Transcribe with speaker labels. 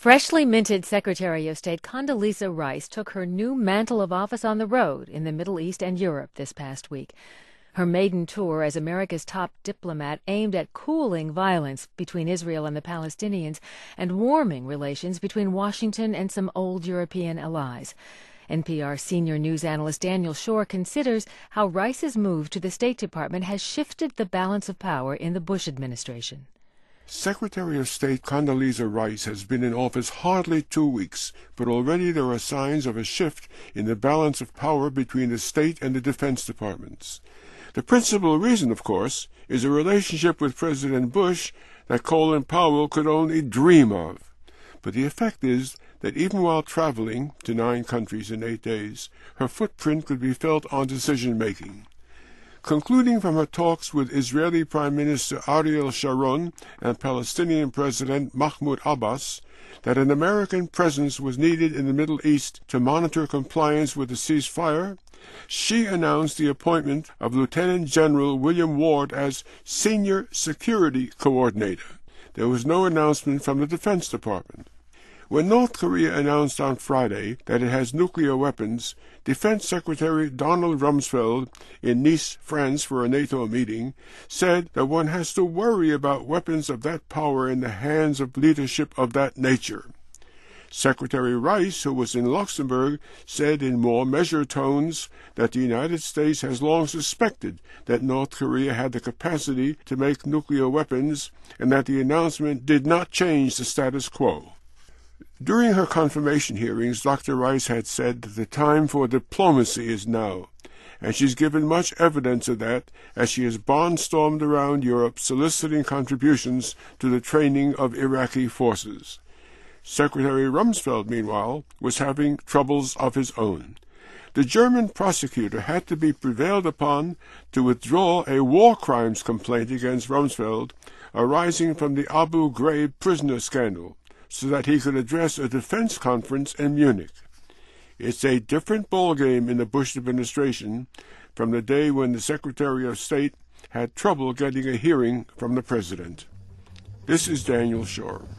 Speaker 1: Freshly minted Secretary of State Condoleezza Rice took her new mantle of office on the road in the Middle East and Europe this past week. Her maiden tour as America's top diplomat aimed at cooling violence between Israel and the Palestinians and warming relations between Washington and some old European allies. NPR senior news analyst Daniel Schorr considers how Rice's move to the State Department has shifted the balance of power in the Bush administration.
Speaker 2: Secretary of State Condoleezza Rice has been in office hardly 2 weeks, but already there are signs of a shift in the balance of power between the State and the Defense Departments. The principal reason, of course, is a relationship with President Bush that Colin Powell could only dream of. But the effect is that even while traveling to 9 countries in 8 days, her footprint could be felt on decision-making. Concluding from her talks with Israeli Prime Minister Ariel Sharon and Palestinian President Mahmoud Abbas that an American presence was needed in the Middle East to monitor compliance with the ceasefire, she announced the appointment of Lieutenant General William Ward as Senior Security Coordinator. There was no announcement from the Defense Department. When North Korea announced on Friday that it has nuclear weapons, Defense Secretary Donald Rumsfeld, in Nice, France, for a NATO meeting, said that one has to worry about weapons of that power in the hands of leadership of that nature. Secretary Rice, who was in Luxembourg, said in more measured tones that the United States has long suspected that North Korea had the capacity to make nuclear weapons and that the announcement did not change the status quo. During her confirmation hearings, Dr. Rice had said that the time for diplomacy is now, and she's given much evidence of that as she has barnstormed around Europe soliciting contributions to the training of Iraqi forces. Secretary Rumsfeld, meanwhile, was having troubles of his own. The German prosecutor had to be prevailed upon to withdraw a war crimes complaint against Rumsfeld arising from the Abu Ghraib prisoner scandal, so that he could address a defense conference in Munich. It's a different ballgame in the Bush administration from the day when the Secretary of State had trouble getting a hearing from the President. This is Daniel Schorr.